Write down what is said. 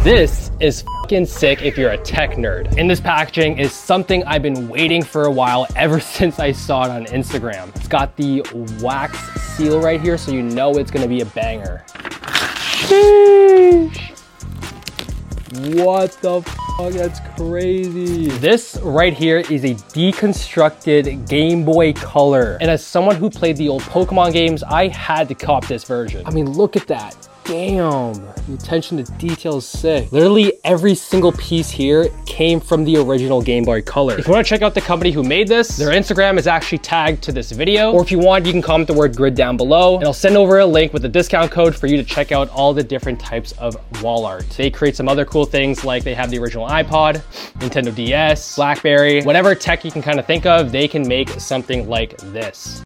This is fucking sick if you're a tech nerd. And this packaging is something I've been waiting for a while, ever since I saw it on Instagram. It's got the wax seal right here, so you know it's gonna be a banger. Sheesh. What the fuck, that's crazy. This right here is a deconstructed Game Boy Color. And as someone who played the old Pokemon games, I had to cop this version. I mean, look at that. Damn, the attention to detail is sick. Literally every single piece here came from the original Game Boy Color. If you wanna check out the company who made this, their Instagram is actually tagged to this video. Or if you want, you can comment the word grid down below and I'll send over a link with a discount code for you to check out all the different types of wall art. They create some other cool things, like they have the original iPod, Nintendo DS, BlackBerry, whatever tech you can kind of think of, they can make something like this.